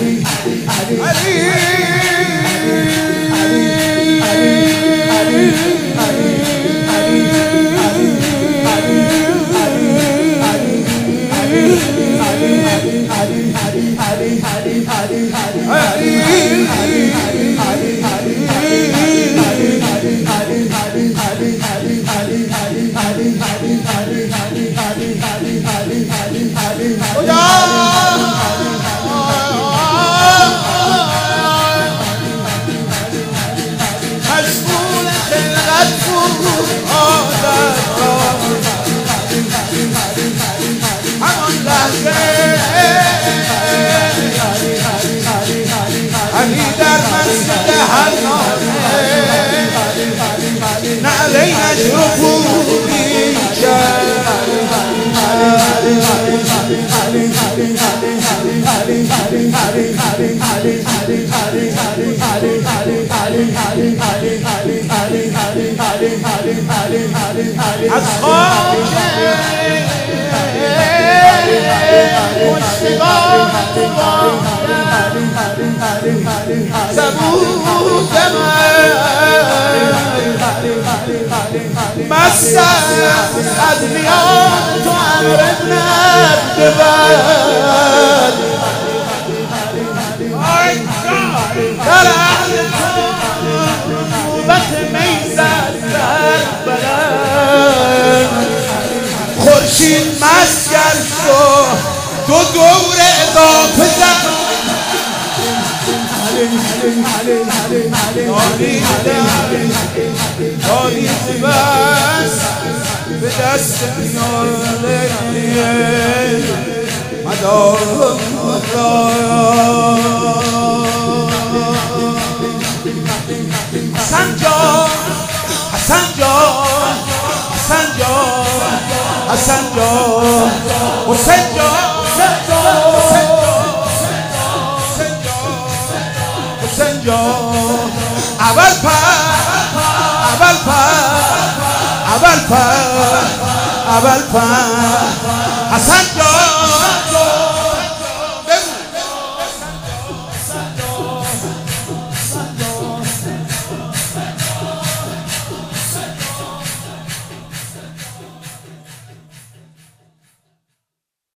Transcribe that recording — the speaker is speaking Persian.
علی در مسجد حرامه نعلینش رو پوری کرد از خاک مشتقان زبود من مست از میان تو امر نبد در اهل نوبت میزد در بلند خورشید مسگر شد دو دور اضافه زد داری بس به دست میاره مدار حسن جان حسن جان حسن جان حسن جان حسین جان حسین جان اول پر حسن جان